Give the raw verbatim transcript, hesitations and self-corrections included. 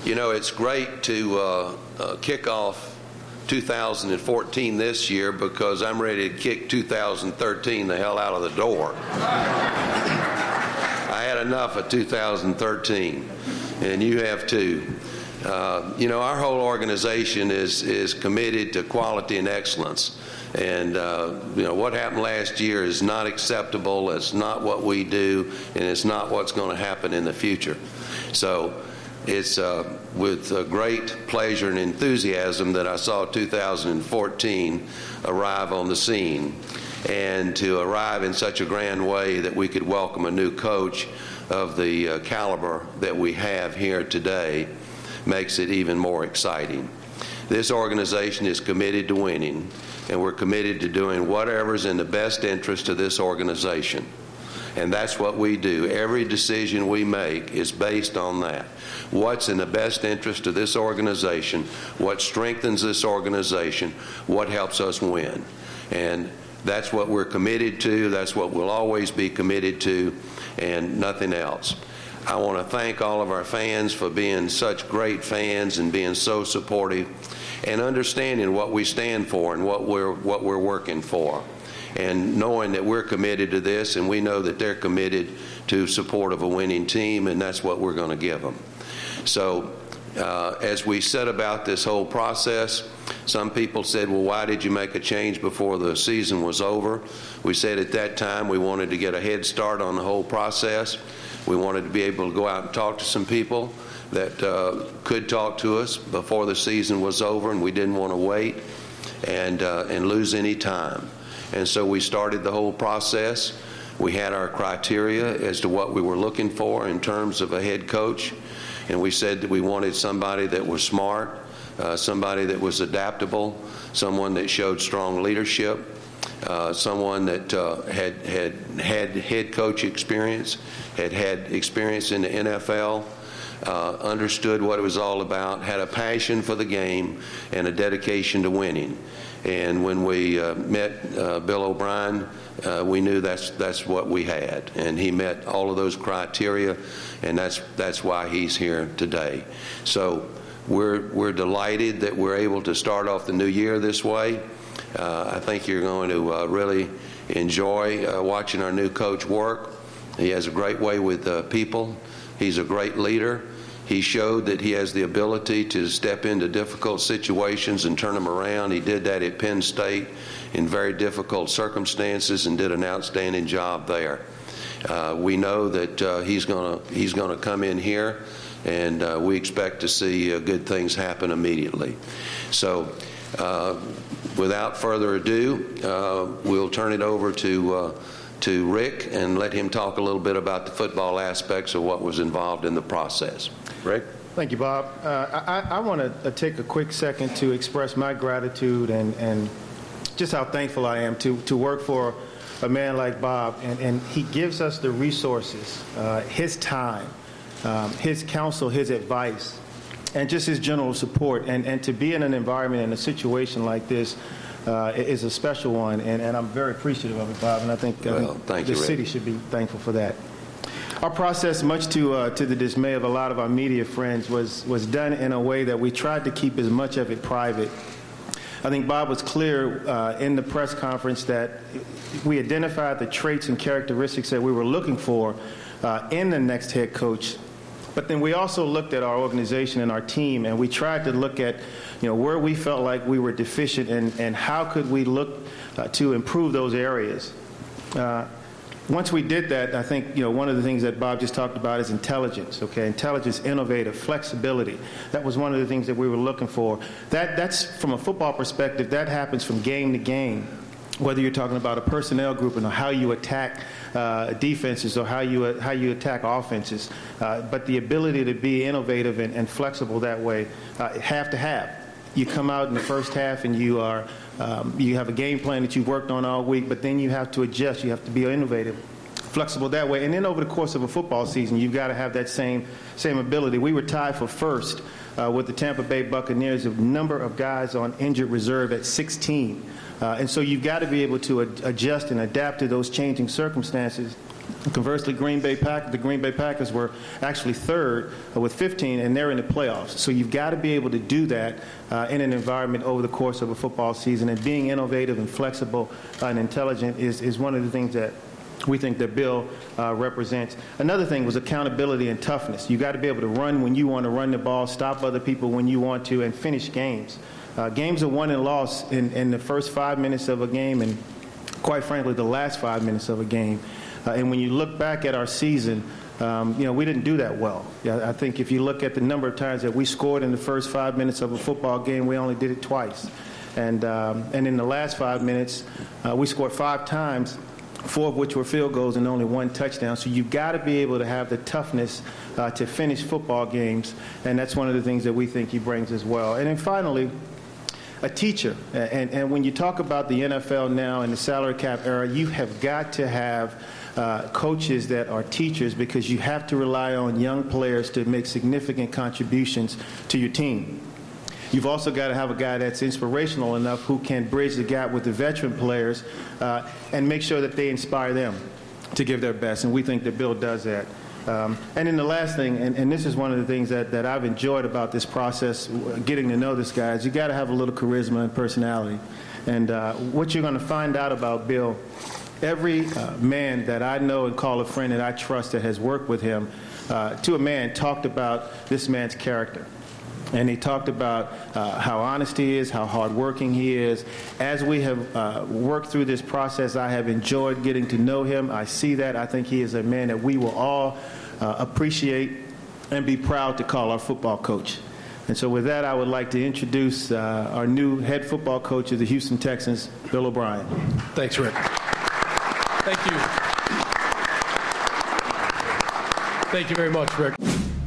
You know, it's great to uh, uh, kick off two thousand fourteen this year because I'm ready to kick two thousand thirteen the hell out of the door. I had enough of two thousand thirteen, and you have too. Uh, you know, our whole organization is is committed to quality and excellence. And, uh, you know, what happened last year is not acceptable. It's not what we do, and it's not what's going to happen in the future. So it's uh, with uh, great pleasure and enthusiasm that I saw two thousand fourteen arrive on the scene, and to arrive in such a grand way that we could welcome a new coach of the uh, caliber that we have here today makes it even more exciting. This organization is committed to winning, and we're committed to doing whatever's in the best interest of this organization. And that's what we do. Every decision we make is based on that. What's in the best interest of this organization, what strengthens this organization, what helps us win. And that's what we're committed to, that's what we'll always be committed to, and nothing else. I want to thank all of our fans for being such great fans and being so supportive and understanding what we stand for and what we're what we're working for, and knowing that we're committed to this, and we know that they're committed to support of a winning team, and that's what we're going to give them. So uh, as we set about this whole process, some people said, well, why did you make a change before the season was over? We said at that time we wanted to get a head start on the whole process. We wanted to be able to go out and talk to some people that uh, could talk to us before the season was over, and we didn't want to wait and, uh, and lose any time. And so we started the whole process. We had our criteria as to what we were looking for in terms of a head coach, and we said that we wanted somebody that was smart, uh, somebody that was adaptable, someone that showed strong leadership, Uh, someone that uh, had, had had head coach experience, had had experience in the N F L, uh, understood what it was all about, had a passion for the game, and a dedication to winning. And when we uh, met uh, Bill O'Brien, uh, we knew that's that's what we had, and he met all of those criteria, and that's that's why he's here today. So we're we're delighted that we're able to start off the new year this way. Uh, I think you're going to uh, really enjoy uh, watching our new coach work. He has a great way with uh, people. He's a great leader. He showed that he has the ability to step into difficult situations and turn them around. He did that at Penn State in very difficult circumstances and did an outstanding job there. Uh, we know that uh, he's going to he's going to come in here, and uh, we expect to see uh, good things happen immediately. So. Uh, without further ado, uh, we'll turn it over to uh, to Rick and let him talk a little bit about the football aspects of what was involved in the process. Rick? Thank you, Bob. Uh, I, I want to uh, take a quick second to express my gratitude and, and just how thankful I am to, to work for a man like Bob. And, and he gives us the resources, uh, his time, um, his counsel, his advice, and just his general support. And, and to be in an environment in a situation like this uh, is a special one, and, and I'm very appreciative of it, Bob, and I think, uh, well, thank the you, city Rick. should be thankful for that. Our process, much to uh, to the dismay of a lot of our media friends, was, was done in a way that we tried to keep as much of it private. I think Bob was clear uh, in the press conference that we identified the traits and characteristics that we were looking for uh, in the next head coach. But then we also looked at our organization and our team, and we tried to look at, you know, where we felt like we were deficient, and, and how could we look uh, to improve those areas. Uh, once we did that, I think, you know, one of the things that Bob just talked about is intelligence, okay? Intelligence, innovative, flexibility. That was one of the things that we were looking for. That, that's, from a football perspective, that happens from game to game. Whether you're talking about a personnel group and how you attack uh, defenses or how you uh, how you attack offenses, uh, but the ability to be innovative and, and flexible that way, uh, have to have. You come out in the first half and you are um, you have a game plan that you've worked on all week, but then you have to adjust. You have to be innovative, flexible that way, and then over the course of a football season, you've got to have that same same ability. We were tied for first uh, with the Tampa Bay Buccaneers of number of guys on injured reserve at sixteen. Uh, and so you've got to be able to ad- adjust and adapt to those changing circumstances Conversely, Green Bay Pack, the Green Bay Packers were actually third uh, with fifteen, and they're in the playoffs. So you've got to be able to do that uh, in an environment over the course of a football season. And being innovative and flexible uh, and intelligent is, is one of the things that we think that Bill uh, represents. Another thing was accountability and toughness. You got to be able to run when you want to run the ball, stop other people when you want to, and finish games. Uh, games are won and lost in, in the first five minutes of a game, and quite frankly, the last five minutes of a game. Uh, and when you look back at our season, um, you know, we didn't do that well. Yeah, I think if you look at the number of times that we scored in the first five minutes of a football game, we only did it twice. And, um, and in the last five minutes, uh, we scored five times, four of which were field goals and only one touchdown. So you've got to be able to have the toughness uh, to finish football games, and that's one of the things that we think he brings as well. And then finally, a teacher. And, and when you talk about the N F L now and the salary cap era, you have got to have uh, coaches that are teachers, because you have to rely on young players to make significant contributions to your team. You've also got to have a guy that's inspirational enough who can bridge the gap with the veteran players uh, and make sure that they inspire them to give their best. And we think that Bill does that. Um, and then the last thing, and, and this is one of the things that, that I've enjoyed about this process, getting to know this guy, is you got to have a little charisma and personality. And uh, what you're going to find out about Bill, every uh, man that I know and call a friend that I trust that has worked with him, uh, to a man, talked about this man's character. And he talked about uh, how honest he is, how hardworking he is. As we have uh, worked through this process, I have enjoyed getting to know him. I see that. I think he is a man that we will all uh, appreciate and be proud to call our football coach. And so with that, I would like to introduce uh, our new head football coach of the Houston Texans, Bill O'Brien. Thanks, Rick. Thank you. Thank you very much, Rick.